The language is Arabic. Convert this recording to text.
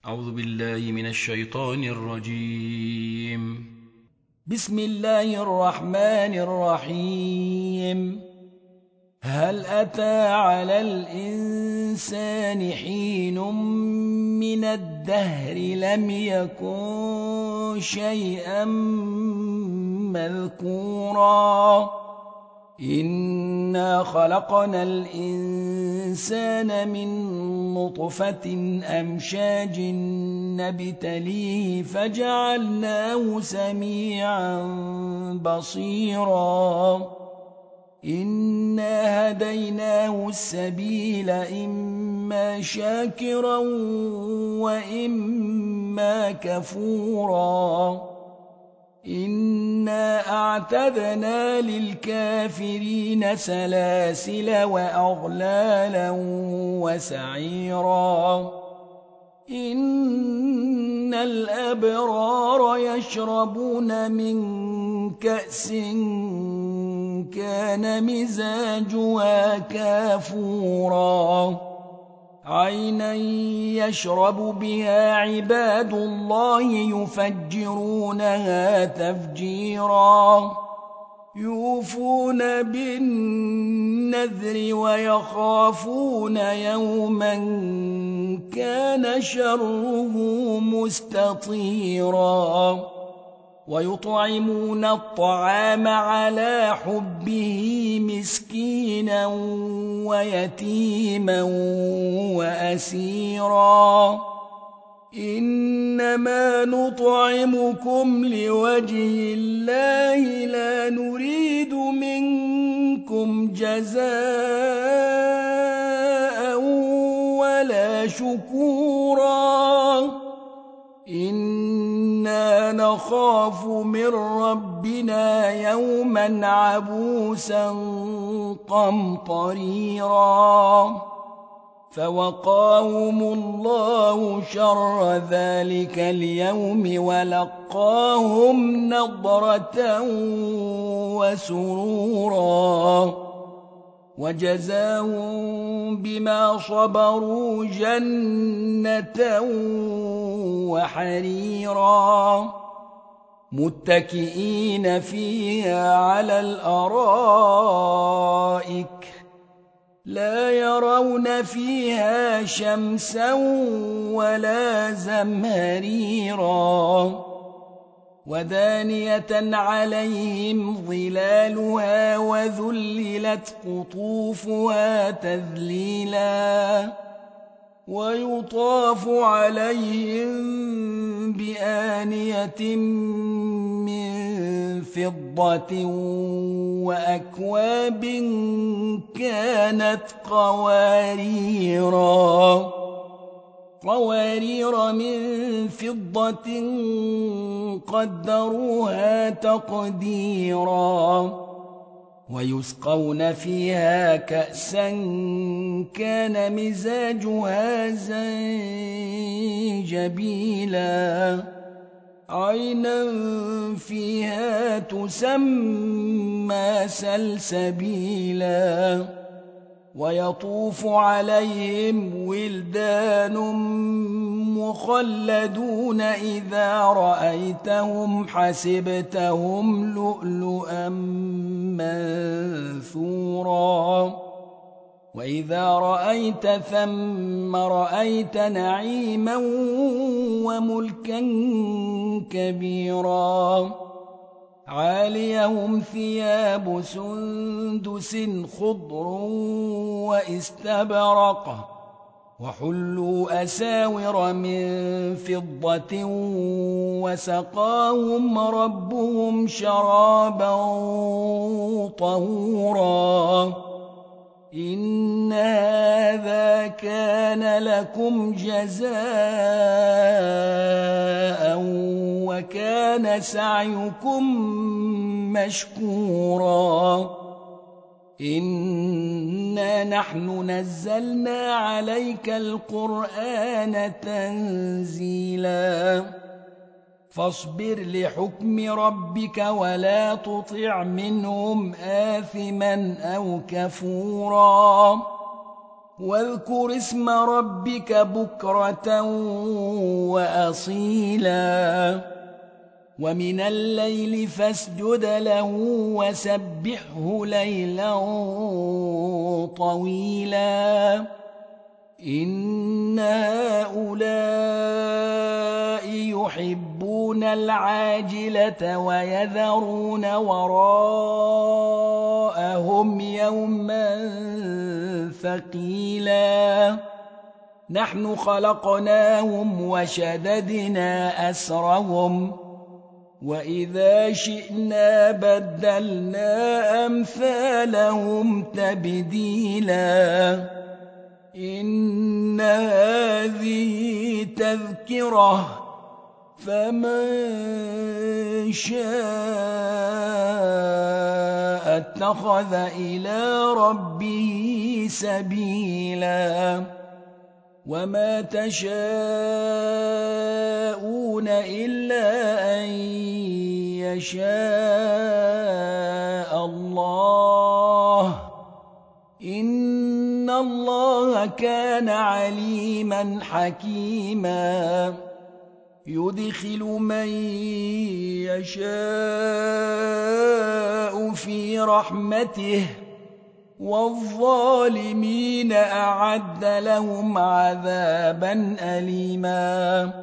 أعوذ بالله من الشيطان الرجيم. بسم الله الرحمن الرحيم. هل أتى على الإنسان حين من الدهر لم يكن شيئا مذكورا إنا خلقنا الإنسان من نطفة أمشاج نبتليه فجعلناه سميعا بصيرا إنا هديناه السبيل إما شاكرا وإما كفورا إنا أعتدنا للكافرين سلاسل وأغلالا وسعيرا إن الأبرار يشربون من كأس كان مزاجها كافورا عينا يشرب بها عباد الله يفجرونها تفجيرا يوفون بالنذر ويخافون يوما كان شره مستطيرا ويطعمون الطعام على حبه مسكينا ويتيما وأسيرا إنما نطعمكم لوجه الله لا نريد منكم جزاء ولا شكورا إنا نخاف من ربنا يوما عبوسا قمطريرا فوقاهم الله شر ذلك اليوم ولقاهم نضرة وسرورا وجزاهم بما صبروا جنة وحريرا متكئين فيها على الأرائك لا يرون فيها شمسا ولا زمهريرا ودانية عليهم ظلالها وذللت قطوفها تذليلا ويطاف عليهم بآنية من فضة وأكواب كانت قوارير من فضة قدروها تقديرا ويسقون فيها كأسا كان مزاجها زنجبيلا عينا فيها تسمى سلسبيلا ويطوف عليهم ولدان مخلدون إذا رأيتهم حسبتهم لؤلؤا منثورا وإذا رأيت ثم رأيت نعيما وملكا كبيرا عاليهم ثياب سندس خضر واستبرق وحلوا أساور من فضة وسقاهم ربهم شرابا طهورا إن هذا كان لكم جزاء وكان سعيكم مشكورا إنا نحن نزلنا عليك القرآن تنزيلا فاصبر لحكم ربك ولا تطع منهم آثما أو كفورا واذكر اسم ربك بكرة وأصيلا ومن الليل فاسجد له وسبحه ليلا طويلا إن هؤلاء يحبون العاجلة ويذرون وراءهم يوما ثقيلا نحن خلقناهم وشددنا أسرهم وإذا شئنا بدلنا أمثالهم تبديلا إن هذه تذكرة فمن شاء اتخذ إلى ربه سبيلا وما تشاءون إلا أن يشاء الله إن الله كان عليما حكيما يدخل من يشاء في رحمته والظالمين أعد لهم عذابا أليما